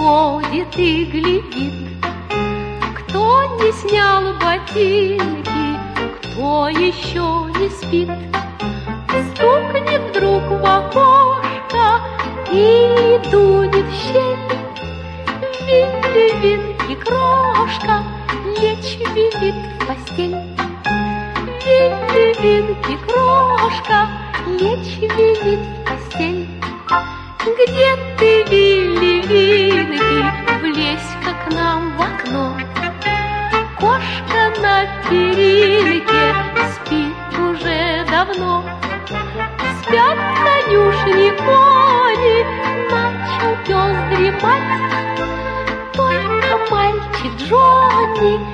ходит и глядит, кто не снял ботинки, кто еще не спит. Стукнет вдруг в окошко и дунет в щель. Винки, крошка, лечь велит в постель. Винки, крошка, лечь велит в постель. Где ты, Винки, влезь-ка к нам в окно. Кошка на перилке спит уже давно. Спят конюшни кони, начал пес дремать. Только мальчик Джонни